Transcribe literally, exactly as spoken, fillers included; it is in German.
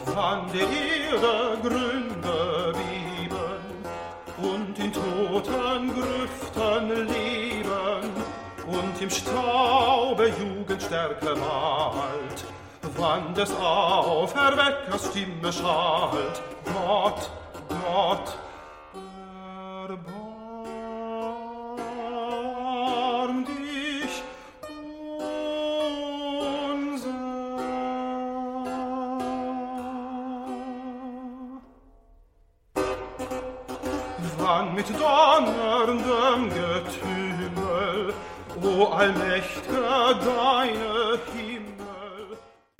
wann der Erde Gründe bieben und in toten Grüften leben und im Staube Jugendstärke malt, wann des Auferweckers Stimme schallt. Gott, Gott, erbarm dich unser. Wann mit donnerndem Getümmel, o Allmächt'ger, deine